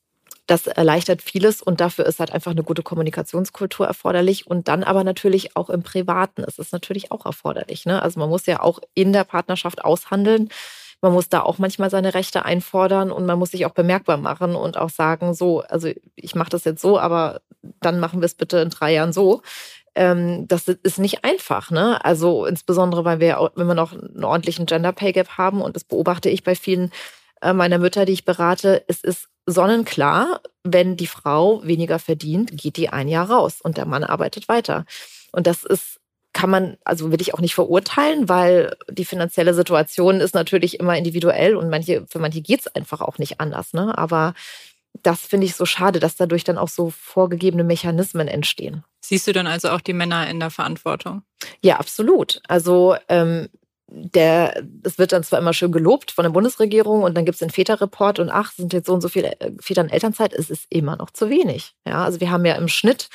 das erleichtert vieles und dafür ist halt einfach eine gute Kommunikationskultur erforderlich. Und dann aber natürlich auch im Privaten ist es natürlich auch erforderlich. Ne? Also man muss ja auch in der Partnerschaft aushandeln. Man muss da auch manchmal seine Rechte einfordern und man muss sich auch bemerkbar machen und auch sagen, so, also ich mache das jetzt so, aber dann machen wir es bitte in drei Jahren so. Ähm, das ist nicht einfach, ne? Also insbesondere, weil wir, wenn wir noch einen ordentlichen Gender Pay Gap haben und das beobachte ich bei vielen äh, meiner Mütter, die ich berate, es ist sonnenklar, wenn die Frau weniger verdient, geht die ein Jahr raus und der Mann arbeitet weiter. Und das ist kann man, also will ich auch nicht verurteilen, weil die finanzielle Situation ist natürlich immer individuell und manche, für manche geht es einfach auch nicht anders. Ne? Aber das finde ich so schade, dass dadurch dann auch so vorgegebene Mechanismen entstehen. Siehst du dann also auch die Männer in der Verantwortung? Ja, absolut. Also ähm, der, es wird dann zwar immer schön gelobt von der Bundesregierung und dann gibt es den Väterreport und ach, sind jetzt so und so viele Väter in Elternzeit, es ist immer noch zu wenig. Ja, also wir haben ja im Schnitt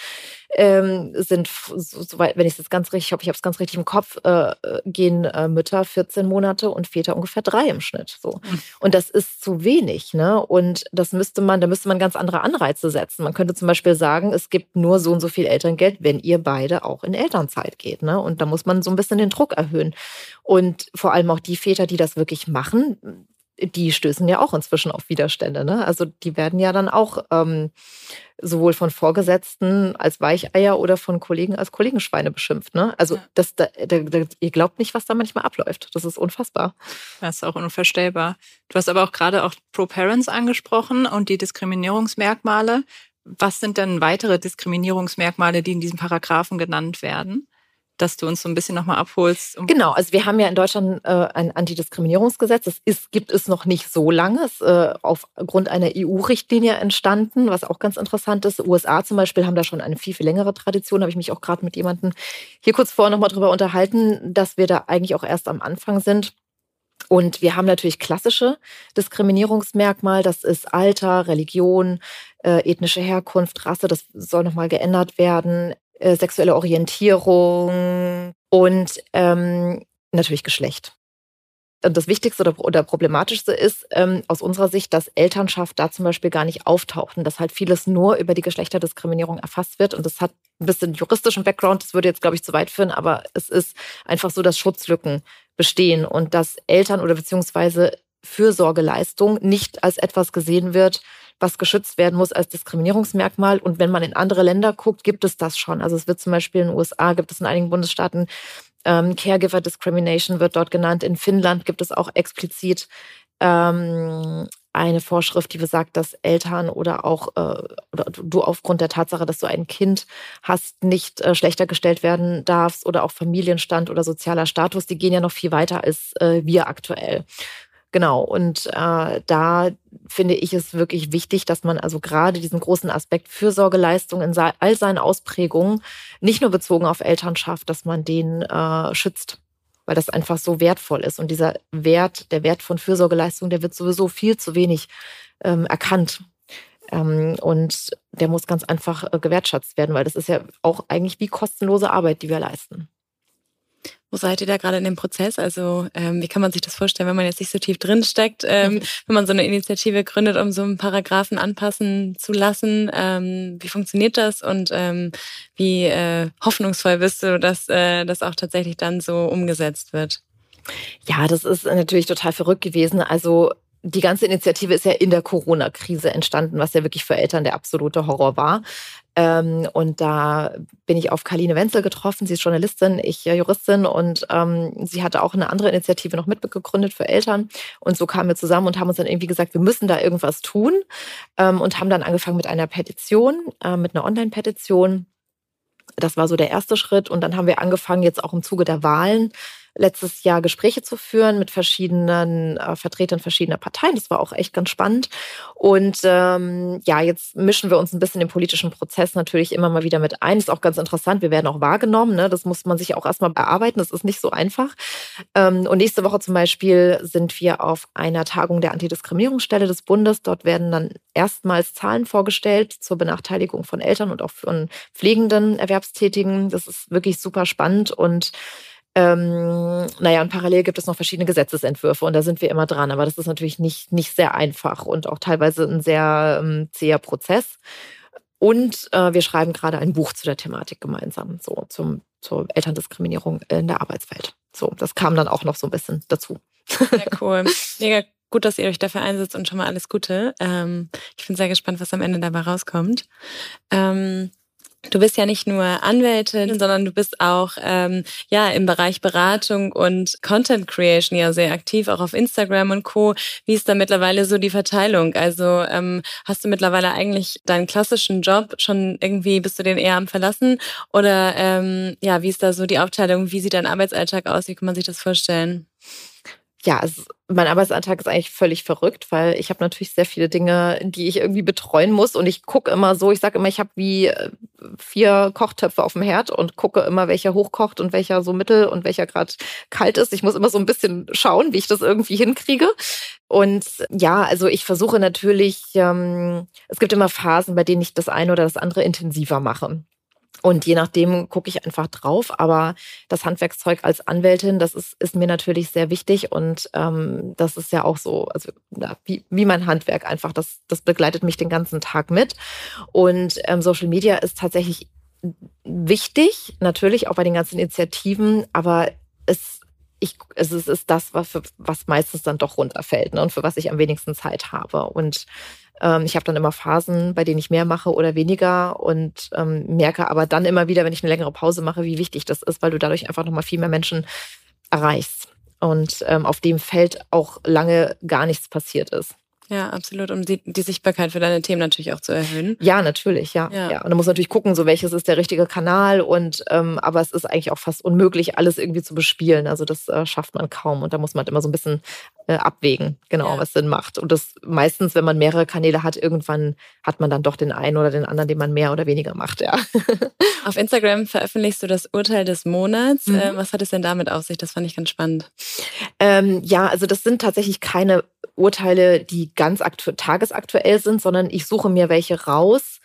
ähm, sind, soweit, wenn ich es jetzt ganz richtig, ich hoffe, ich habe es ganz richtig im Kopf, äh, gehen äh, Mütter vierzehn Monate und Väter ungefähr drei im Schnitt. So. Mhm. Und das ist zu wenig, ne? Und das müsste man, da müsste man ganz andere Anreize setzen. Man könnte zum Beispiel sagen, es gibt nur so und so viel Elterngeld, wenn ihr beide auch in Elternzeit geht, ne? Und da muss man so ein bisschen den Druck erhöhen. Und vor allem auch die Väter, die das wirklich machen, die stößen ja auch inzwischen auf Widerstände. Ne? Also die werden ja dann auch ähm, sowohl von Vorgesetzten als Weicheier oder von Kollegen als Kollegenschweine beschimpft. Ne? Also ja. das, da, da, da, ihr glaubt nicht, was da manchmal abläuft. Das ist unfassbar. Das ist auch unvorstellbar. Du hast aber auch gerade auch ProParents angesprochen und die Diskriminierungsmerkmale. Was sind denn weitere Diskriminierungsmerkmale, die in diesem Paragraphen genannt werden? Dass du uns so ein bisschen nochmal abholst. Um genau, also wir haben ja in Deutschland äh, ein Antidiskriminierungsgesetz. Das ist, gibt es noch nicht so lange. Es ist äh, aufgrund einer E U-Richtlinie entstanden, was auch ganz interessant ist. U S A zum Beispiel haben da schon eine viel, viel längere Tradition. Da habe ich mich auch gerade mit jemandem hier kurz vorher nochmal drüber unterhalten, dass wir da eigentlich auch erst am Anfang sind. Und wir haben natürlich klassische Diskriminierungsmerkmale. Das ist Alter, Religion, äh, ethnische Herkunft, Rasse. Das soll nochmal geändert werden. Äh, sexuelle Orientierung und ähm, natürlich Geschlecht. Und das Wichtigste oder, oder Problematischste ist ähm, aus unserer Sicht, dass Elternschaft da zum Beispiel gar nicht auftaucht und dass halt vieles nur über die Geschlechterdiskriminierung erfasst wird. Und das hat ein bisschen juristischen Background, das würde jetzt, glaube ich, zu weit führen, aber es ist einfach so, dass Schutzlücken bestehen und dass Eltern oder beziehungsweise Fürsorgeleistung nicht als etwas gesehen wird, was geschützt werden muss als Diskriminierungsmerkmal. Und wenn man in andere Länder guckt, gibt es das schon. Also es wird zum Beispiel in den U S A, gibt es in einigen Bundesstaaten ähm, Caregiver Discrimination wird dort genannt. In Finnland gibt es auch explizit ähm, eine Vorschrift, die besagt, dass Eltern oder auch äh, oder du aufgrund der Tatsache, dass du ein Kind hast, nicht äh, schlechter gestellt werden darfst oder auch Familienstand oder sozialer Status. Die gehen ja noch viel weiter als äh, wir aktuell. Genau, und äh, da finde ich es wirklich wichtig, dass man also gerade diesen großen Aspekt Fürsorgeleistung in all seinen Ausprägungen, nicht nur bezogen auf Elternschaft, dass man den äh, schützt, weil das einfach so wertvoll ist. Und dieser Wert, der Wert von Fürsorgeleistung, der wird sowieso viel zu wenig ähm, erkannt. Ähm, und der muss ganz einfach äh, gewertschätzt werden, weil das ist ja auch eigentlich wie kostenlose Arbeit, die wir leisten. Wo seid ihr da gerade in dem Prozess? Also ähm, wie kann man sich das vorstellen, wenn man jetzt nicht so tief drin steckt, ähm, mhm. wenn man so eine Initiative gründet, um so einen Paragraphen anpassen zu lassen? Ähm, wie funktioniert das und ähm, wie äh, hoffnungsvoll bist du, dass äh, das auch tatsächlich dann so umgesetzt wird? Ja, das ist natürlich total verrückt gewesen. Also die ganze Initiative ist ja in der Corona-Krise entstanden, was ja wirklich für Eltern der absolute Horror war. Ähm, und da bin ich auf Karline Wenzel getroffen. Sie ist Journalistin, ich äh, Juristin und ähm, sie hatte auch eine andere Initiative noch mitgegründet für Eltern. Und so kamen wir zusammen und haben uns dann irgendwie gesagt, wir müssen da irgendwas tun ähm, und haben dann angefangen mit einer Petition, äh, mit einer Online-Petition. Das war so der erste Schritt. Und dann haben wir angefangen, jetzt auch im Zuge der Wahlen letztes Jahr Gespräche zu führen mit verschiedenen äh, Vertretern verschiedener Parteien. Das war auch echt ganz spannend. Und ähm, ja, jetzt mischen wir uns ein bisschen im politischen Prozess natürlich immer mal wieder mit ein. Ist auch ganz interessant. Wir werden auch wahrgenommen. Ne? Das muss man sich auch erstmal erarbeiten. Das ist nicht so einfach. Ähm, und nächste Woche zum Beispiel sind wir auf einer Tagung der Antidiskriminierungsstelle des Bundes. Dort werden dann erstmals Zahlen vorgestellt zur Benachteiligung von Eltern und auch von pflegenden Erwerbstätigen. Das ist wirklich super spannend und Ähm, naja, und parallel gibt es noch verschiedene Gesetzesentwürfe und da sind wir immer dran. Aber das ist natürlich nicht, nicht sehr einfach und auch teilweise ein sehr ähm, zäher Prozess. Und äh, wir schreiben gerade ein Buch zu der Thematik gemeinsam, so zum, zur Elterndiskriminierung in der Arbeitswelt. So, das kam dann auch noch so ein bisschen dazu. Ja, cool. Mega gut, dass ihr euch dafür einsetzt und schon mal alles Gute. Ähm, ich bin sehr gespannt, was am Ende dabei rauskommt. Ähm, Du bist ja nicht nur Anwältin, sondern du bist auch ähm, ja im Bereich Beratung und Content Creation ja sehr aktiv, auch auf Instagram und Co. Wie ist da mittlerweile so die Verteilung? Also ähm, hast du mittlerweile eigentlich deinen klassischen Job schon irgendwie, bist du den eher am Verlassen? Oder ähm, ja, wie ist da so die Aufteilung? Wie sieht dein Arbeitsalltag aus? Wie kann man sich das vorstellen? Ja, also mein Arbeitsalltag ist eigentlich völlig verrückt, weil ich habe natürlich sehr viele Dinge, die ich irgendwie betreuen muss. Und ich gucke immer so, ich sage immer, ich habe wie vier Kochtöpfe auf dem Herd und gucke immer, welcher hochkocht und welcher so mittel und welcher gerade kalt ist. Ich muss immer so ein bisschen schauen, wie ich das irgendwie hinkriege. Und ja, also ich versuche natürlich, ähm, es gibt immer Phasen, bei denen ich das eine oder das andere intensiver mache. Und je nachdem gucke ich einfach drauf. Aber das Handwerkszeug als Anwältin, das ist, ist mir natürlich sehr wichtig. Und ähm, das ist ja auch so, also ja, wie, wie mein Handwerk einfach, das, das begleitet mich den ganzen Tag mit. Und ähm, Social Media ist tatsächlich wichtig, natürlich auch bei den ganzen Initiativen. Aber es, ich, es ist, ist das, was, für, was meistens dann doch runterfällt, ne, und für was ich am wenigsten Zeit habe. Und ich habe dann immer Phasen, bei denen ich mehr mache oder weniger und ähm, merke aber dann immer wieder, wenn ich eine längere Pause mache, wie wichtig das ist, weil du dadurch einfach nochmal viel mehr Menschen erreichst und ähm, auf dem Feld auch lange gar nichts passiert ist. Ja, absolut. Um die, die Sichtbarkeit für deine Themen natürlich auch zu erhöhen. Ja, natürlich, ja. Ja. ja. Und du musst natürlich gucken, so welches ist der richtige Kanal. Und ähm, aber es ist eigentlich auch fast unmöglich, alles irgendwie zu bespielen. Also das äh, schafft man kaum. Und da muss man halt immer so ein bisschen äh, abwägen, genau, Ja. was Sinn macht. Und das meistens, wenn man mehrere Kanäle hat, irgendwann hat man dann doch den einen oder den anderen, den man mehr oder weniger macht, ja. Auf Instagram veröffentlichst du das Urteil des Monats. Mhm. Äh, was hat es denn damit auf sich? Das fand ich ganz spannend. Ähm, ja, also das sind tatsächlich keine Urteile, die ganz aktu- tagesaktuell sind, sondern ich suche mir welche raus,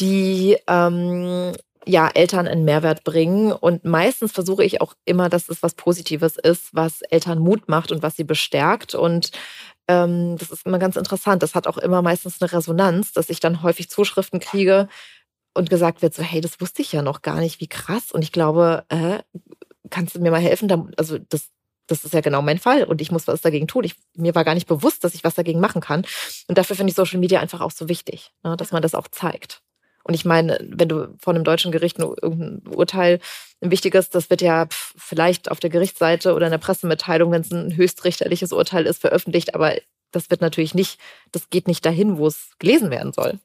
die ähm, ja, Eltern einen Mehrwert bringen. Und meistens versuche ich auch immer, dass es was Positives ist, was Eltern Mut macht und was sie bestärkt. Und ähm, das ist immer ganz interessant. Das hat auch immer meistens eine Resonanz, dass ich dann häufig Zuschriften kriege und gesagt wird so, hey, das wusste ich ja noch gar nicht, wie krass. Und ich glaube, äh, kannst du mir mal helfen? Da, also das Das ist ja genau mein Fall und ich muss was dagegen tun. Ich, mir war gar nicht bewusst, dass ich was dagegen machen kann. Und dafür finde ich Social Media einfach auch so wichtig, ne, dass man das auch zeigt. Und ich meine, wenn du vor einem deutschen Gericht ein, irgendein Urteil, ein wichtiges, das wird ja pf, vielleicht auf der Gerichtsseite oder in der Pressemitteilung, wenn es ein höchstrichterliches Urteil ist, veröffentlicht. Aber das wird natürlich nicht, das geht nicht dahin, wo es gelesen werden soll.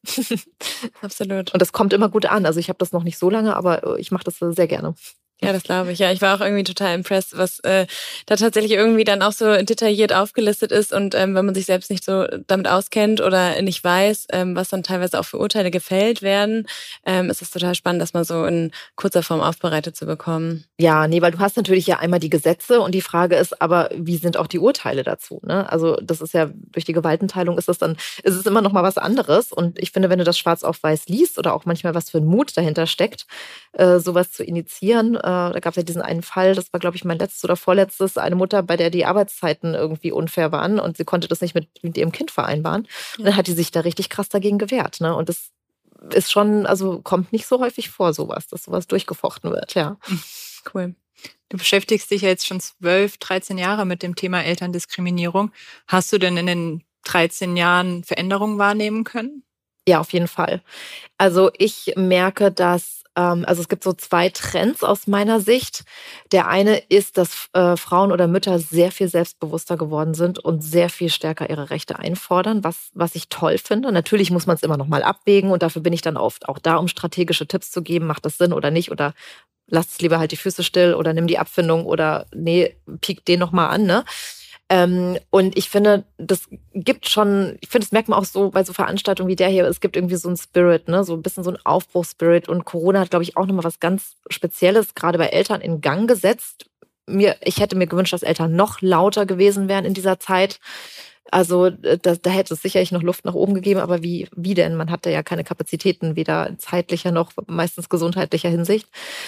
Absolut. Und das kommt immer gut an. Also ich habe das noch nicht so lange, aber ich mache das sehr gerne. Ja, das glaube ich. Ja, ich war auch irgendwie total impressed, was äh, da tatsächlich irgendwie dann auch so detailliert aufgelistet ist. Und ähm, wenn man sich selbst nicht so damit auskennt oder nicht weiß, ähm, was dann teilweise auch für Urteile gefällt werden, ähm, ist es total spannend, das mal so in kurzer Form aufbereitet zu bekommen. Ja, nee, weil du hast natürlich ja einmal die Gesetze und die Frage ist aber, wie sind auch die Urteile dazu? Ne? Also das ist ja, durch die Gewaltenteilung ist es dann, ist es immer noch mal was anderes. Und ich finde, wenn du das schwarz auf weiß liest oder auch manchmal was für ein Mut dahinter steckt, äh, sowas zu initiieren, äh, da gab es ja diesen einen Fall, das war, glaube ich, mein letztes oder vorletztes, eine Mutter, bei der die Arbeitszeiten irgendwie unfair waren und sie konnte das nicht mit, mit ihrem Kind vereinbaren. Und dann hat die sich da richtig krass dagegen gewehrt. Ne? Und das ist schon, also kommt nicht so häufig vor, sowas, dass sowas durchgefochten wird, ja. Cool. Du beschäftigst dich ja jetzt schon zwölf, dreizehn Jahre mit dem Thema Elterndiskriminierung. Hast du denn in den dreizehn Jahren Veränderungen wahrnehmen können? Ja, auf jeden Fall. Also ich merke, dass, ähm, also es gibt so zwei Trends aus meiner Sicht. Der eine ist, dass äh, Frauen oder Mütter sehr viel selbstbewusster geworden sind und sehr viel stärker ihre Rechte einfordern, was, was ich toll finde. Natürlich muss man es immer noch mal abwägen und dafür bin ich dann oft auch da, um strategische Tipps zu geben. Macht das Sinn oder nicht? Oder lass es lieber halt die Füße still oder nimm die Abfindung oder nee, piek den noch mal an, ne? Ähm, und ich finde, das gibt schon, ich finde, das merkt man auch so bei so Veranstaltungen wie der hier, es gibt irgendwie so einen Spirit, ne, so ein bisschen so einen Aufbruchsspirit. Und Corona hat, glaube ich, auch nochmal was ganz Spezielles, gerade bei Eltern, in Gang gesetzt. Mir, ich hätte mir gewünscht, dass Eltern noch lauter gewesen wären in dieser Zeit. Also da, da hätte es sicherlich noch Luft nach oben gegeben, aber wie, wie denn? Man hatte ja keine Kapazitäten, weder zeitlicher noch meistens gesundheitlicher Hinsicht.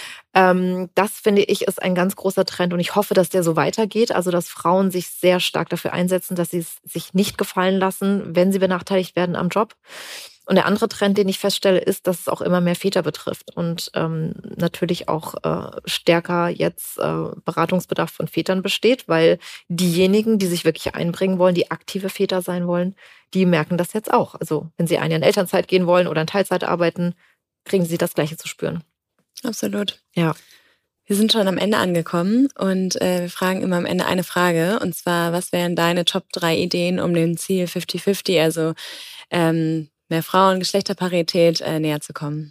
Ähm, das, finde ich, ist ein ganz großer Trend und ich hoffe, dass der so weitergeht. Also, dass Frauen sich sehr stark dafür einsetzen, dass sie es sich nicht gefallen lassen, wenn sie benachteiligt werden am Job. Und der andere Trend, den ich feststelle, ist, dass es auch immer mehr Väter betrifft und ähm, natürlich auch äh, stärker jetzt äh, Beratungsbedarf von Vätern besteht, weil diejenigen, die sich wirklich einbringen wollen, die aktive Väter sein wollen, die merken das jetzt auch. Also wenn sie ein Jahr in Elternzeit gehen wollen oder in Teilzeit arbeiten, kriegen sie das Gleiche zu spüren. Absolut. Ja. Wir sind schon am Ende angekommen und äh, wir fragen immer am Ende eine Frage. Und zwar, was wären deine Top drei Ideen, um dem Ziel fifty fifty, also ähm, mehr Frauen, Geschlechterparität, äh, näher zu kommen?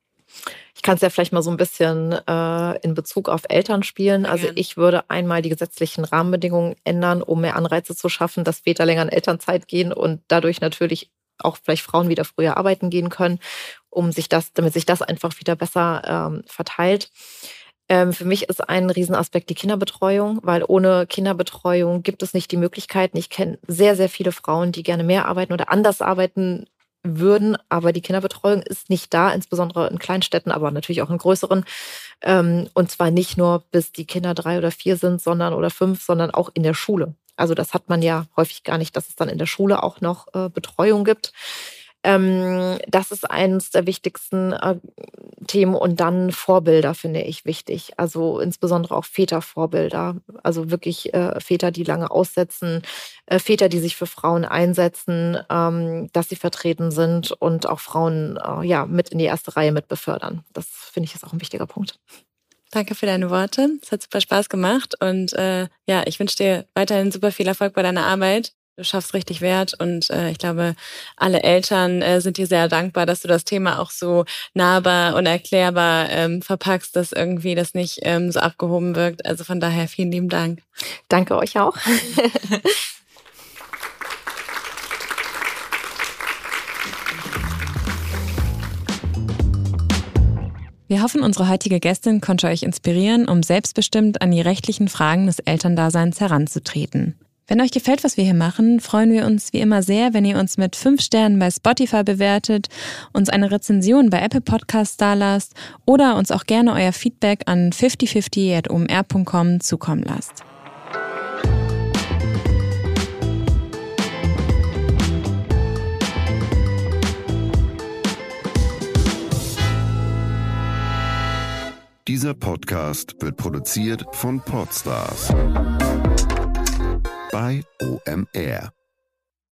Ich kann es ja vielleicht mal so ein bisschen äh, in Bezug auf Eltern spielen. Sehr Also gern. ich würde einmal die gesetzlichen Rahmenbedingungen ändern, um mehr Anreize zu schaffen, dass Väter länger in Elternzeit gehen und dadurch natürlich auch vielleicht Frauen wieder früher arbeiten gehen können, um sich das, damit sich das einfach wieder besser ähm, verteilt. Ähm, für mich ist ein Riesenaspekt die Kinderbetreuung, weil ohne Kinderbetreuung gibt es nicht die Möglichkeiten. Ich kenne sehr, sehr viele Frauen, die gerne mehr arbeiten oder anders arbeiten würden, aber die Kinderbetreuung ist nicht da, insbesondere in Kleinstädten, aber natürlich auch in größeren. Ähm, und zwar nicht nur, bis die Kinder drei oder vier sind, sondern oder fünf, sondern auch in der Schule. Also das hat man ja häufig gar nicht, dass es dann in der Schule auch noch äh, Betreuung gibt. Ähm, das ist eines der wichtigsten äh, Themen. Und dann Vorbilder finde ich wichtig. Also insbesondere auch Vätervorbilder. Also wirklich äh, Väter, die lange aussetzen, äh, Väter, die sich für Frauen einsetzen, ähm, dass sie vertreten sind und auch Frauen äh, ja mit in die erste Reihe mit befördern. Das finde ich ist auch ein wichtiger Punkt. Danke für deine Worte. Es hat super Spaß gemacht und äh, ja, ich wünsche dir weiterhin super viel Erfolg bei deiner Arbeit. Du schaffst richtig Wert und äh, ich glaube, alle Eltern äh, sind dir sehr dankbar, dass du das Thema auch so nahbar und erklärbar ähm, verpackst, dass irgendwie das nicht ähm, so abgehoben wirkt. Also von daher vielen lieben Dank. Danke euch auch. Wir hoffen, unsere heutige Gästin konnte euch inspirieren, um selbstbestimmt an die rechtlichen Fragen des Elterndaseins heranzutreten. Wenn euch gefällt, was wir hier machen, freuen wir uns wie immer sehr, wenn ihr uns mit fünf Sternen bei Spotify bewertet, uns eine Rezension bei Apple Podcasts dalasst oder uns auch gerne euer Feedback an fifty fifty at o m r punkt com zukommen lasst. Dieser Podcast wird produziert von Podstars bei O M R.